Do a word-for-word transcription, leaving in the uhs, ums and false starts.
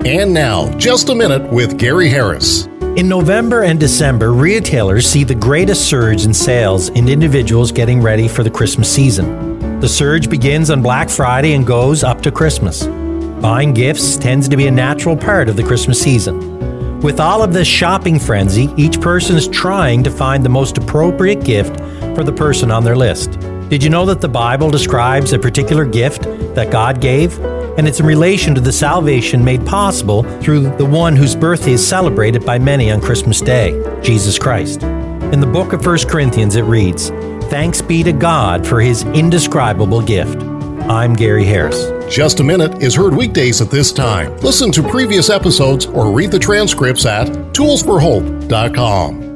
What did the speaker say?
And now, Just a Minute with Gary Harris. In November and December, retailers see the greatest surge in sales in individuals getting ready for the Christmas season. The surge begins on Black Friday and goes up to Christmas. Buying gifts tends to be a natural part of the Christmas season. With all of this shopping frenzy, each person is trying to find the most appropriate gift for the person on their list. Did you know that the Bible describes a particular gift that God gave? And it's in relation to the salvation made possible through the one whose birthday is celebrated by many on Christmas Day, Jesus Christ. In the book of First Corinthians it reads, "Thanks be to God for his indescribable gift." I'm Gary Harris. Just a Minute is heard weekdays at this time. Listen to previous episodes or read the transcripts at tools for hope dot com.